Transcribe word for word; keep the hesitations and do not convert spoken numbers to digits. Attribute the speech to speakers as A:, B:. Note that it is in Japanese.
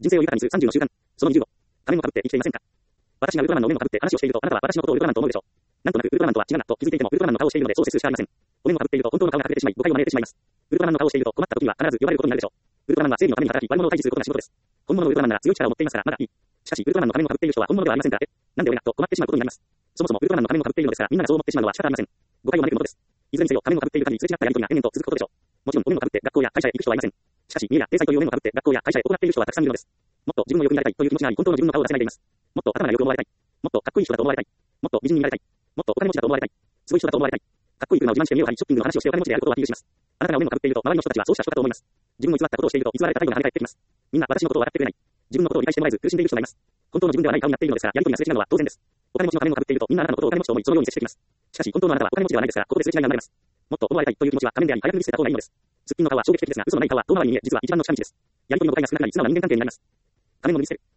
A: 人生を豊かにするさんじゅうの習慣。そのにじゅうご。仮面をかぶって生きていませんか？私がウルトラマンのお面をかぶって話をしていると、あなたは私のことをウルトラマンと思うでしょう。なんとなくウルトラマンとは違うなと気づいていても、ウルトラマンの顔をしているのでそう接するしかありません。お面をかぶっていると本当の顔が隠れてしまい、誤解を招いてしまいます。ウルトラマンの顔をしていると困った時には必ず呼ばれることになるでしょう。ウルトラマンは正義のために働き、悪者を退治することが仕事です。本物のウルトラマンなら強い力を持っていますからまだいい。しかし、ウルトラマンの仮面をかぶっている人は本物ではありませんから、え、なんで俺がと困ってしまうことになります。そもそもウルトラマンの仮面をかぶっているのですから、みんながそう思ってしまうのは仕方ありません。誤解を招くものです。いずれにせよ、仮面をかぶっている限りすれ違ったやりとりが延々と続くことでしょう。もちろん、お面をかぶって学校や会社へ行く人はいません。しかし、家や体裁というお面をかぶって学校や会社へ行っている人はたくさんいるのです。もっと自分の欲になりたいという気持ちがあり、本当の自分の顔を出せないでいます。もっと頭が良く思われたい。もっとかっこいい人だと思われたい。もっと美人になりたい。もっとお金持ちだと思われたい。すごい人だと思われたい。かっこいい車を自慢して家を張り、ショッピングの話をしてお金持ちであることをアピールします。あなたがお面をかぶっていると、周りの人たちはそうした人だと思います。自分を偽ったことをしていると、偽られた態度が跳ね返ってきます。みんな私のことを笑ってくれない。自分のことを理解してもらえず苦しんでいる人がいます。本当の自分ではない顔になっているのですから、やりとりがすれ違うのは当然です。お金持ちの仮面をかぶっていると、みんなあなたのことをお金持ちと思い、そのように接してきます。しかし、本当のあなたはお金持ちではないですから、ここですれ違いが生まれます。もっと思われたいという気持ちは仮面であり、早く見せた方がいいのです。すっぴんの顔は衝撃的ですが、嘘のない顔は遠回りに見え、実は一番の近道です。やりとりの答えが少なくなり、素直な人間関係になります。仮面を見せる。